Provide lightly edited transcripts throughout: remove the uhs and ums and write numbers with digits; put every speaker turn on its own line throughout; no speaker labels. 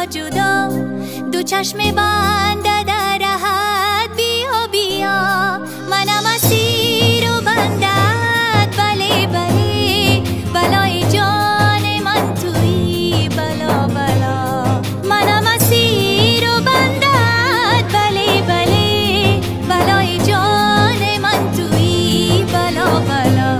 جدا جدا، دو چشم بنده در رهت بیا بیا. منم اسیر و بندت، بله بله، بلای جان من تویی، بلا بلا. منم اسیر و بندت، بله بله، بلای جان من تویی، بلا بلا.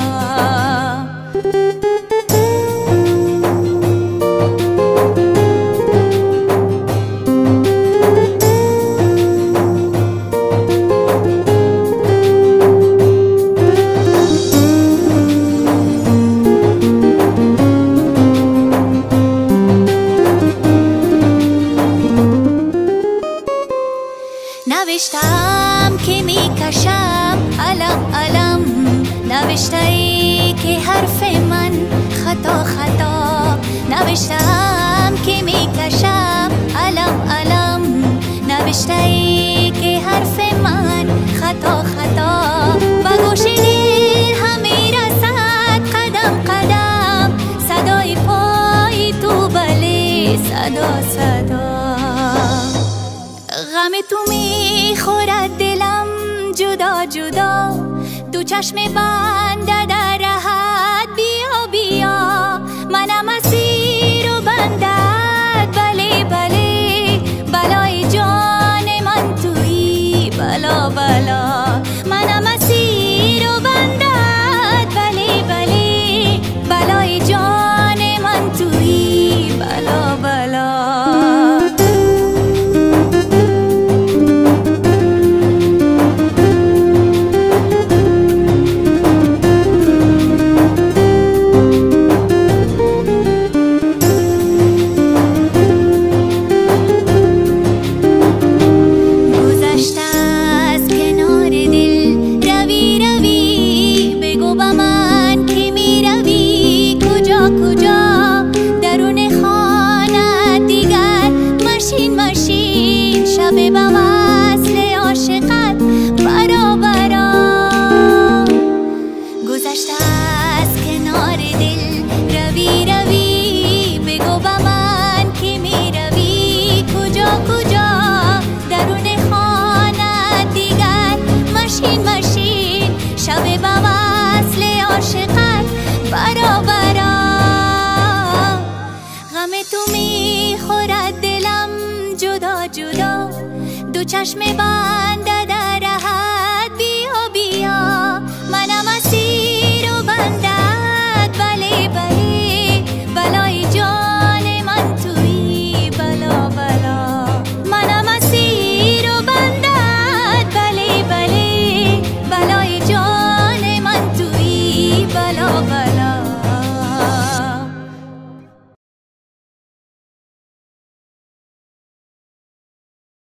نوشتم که میکشم علم علم، نوشته ای که حرف من خطا خطا. نوشتم که میکشم علم علم، نوشته ای که حرف من خطا خطا. و گوش دل همی رسد قدم قدم، صدای پای تو، بله صدا صدا. غم تو میخورد دلم جدا جدا، دو چشم بنده در رهت بیا بیا. منم اسیر و بندت، بله بله، بلای جان من تویی، بلا بلا. منم اسیر و بندت، بله بله، بلای جان من تویی، بلا بلا. چشم بنده